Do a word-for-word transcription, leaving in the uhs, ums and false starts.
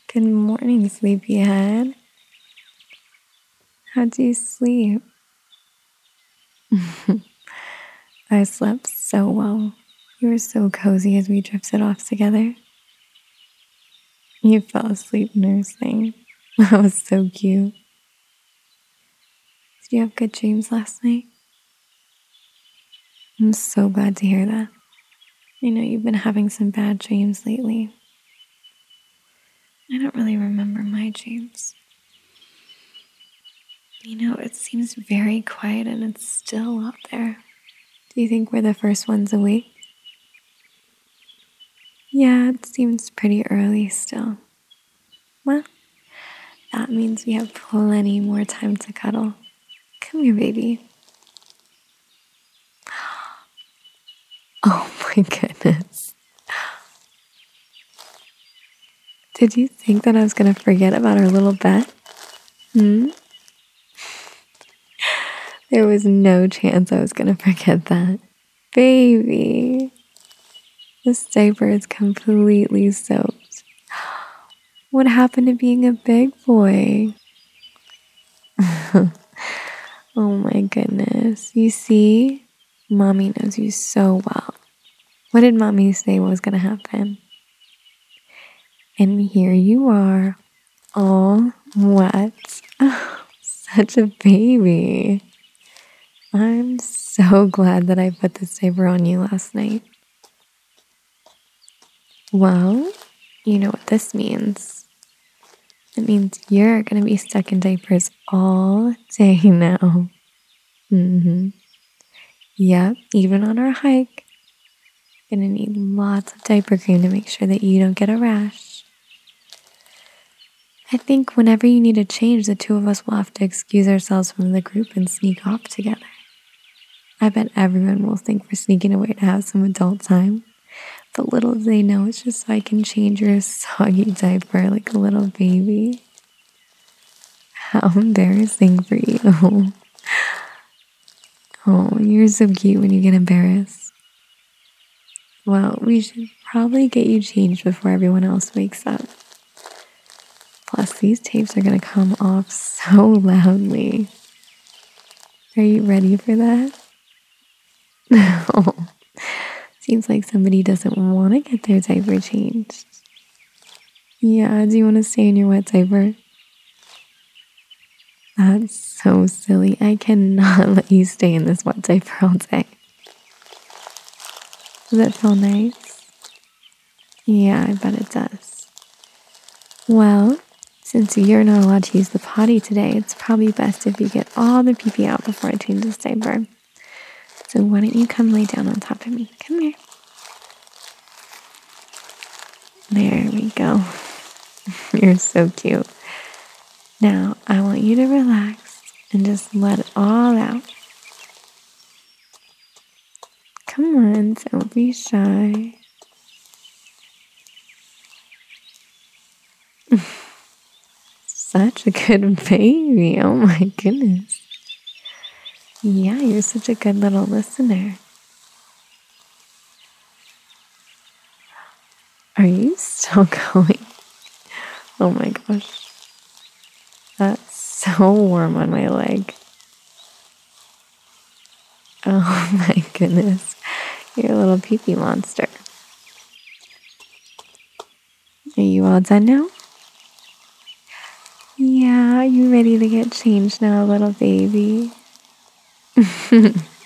Good morning, sleepyhead. How'd you sleep? I slept so well. You were so cozy as we drifted off together. You fell asleep nursing. That was so cute. Did you have good dreams last night? I'm so glad to hear that. I know you've been having some bad dreams lately. I don't really remember my dreams. You know, it seems very quiet and it's still out there. Do you think we're the first ones awake? Yeah, it seems pretty early still. Well, that means we have plenty more time to cuddle. Come here, baby. Oh my goodness. Did you think that I was going to forget about our little bet? Hmm? There was no chance I was going to forget that. Baby. This diaper is completely soaked. What happened to being a big boy? Oh my goodness. You see? Mommy knows you so well. What did Mommy say was going to happen? And here you are, all wet. Oh, such a baby. I'm so glad that I put this diaper on you last night. Well, you know what this means. It means you're going to be stuck in diapers all day now. Mm-hmm. Yep, even on our hike. Gonna need lots of diaper cream to make sure that you don't get a rash. I think whenever you need a change, the two of us will have to excuse ourselves from the group and sneak off together. I bet everyone will think we're sneaking away to have some adult time. But little do they know, it's just so I can change your soggy diaper like a little baby. How embarrassing for you. Oh, you're so cute when you get embarrassed. Well, we should probably get you changed before everyone else wakes up. Plus, these tapes are going to come off so loudly. Are you ready for that? Oh, seems like somebody doesn't want to get their diaper changed. Yeah, do you want to stay in your wet diaper? That's so silly. I cannot let you stay in this wet diaper all day. Does that feel nice? Yeah, I bet it does. Well, since you're not allowed to use the potty today, it's probably best if you get all the pee-pee out before I change this diaper. So why don't you come lay down on top of me? Come here. There we go. You're so cute. Now, I want you to relax and just let it all out. Come on, don't be shy. Such a good baby. Oh my goodness. Yeah, you're such a good little listener. Are you still going? Oh my gosh. That's so warm on my leg. Oh my goodness. You're a little pee-pee monster. Are you all done now? Yeah, you ready to get changed now, little baby?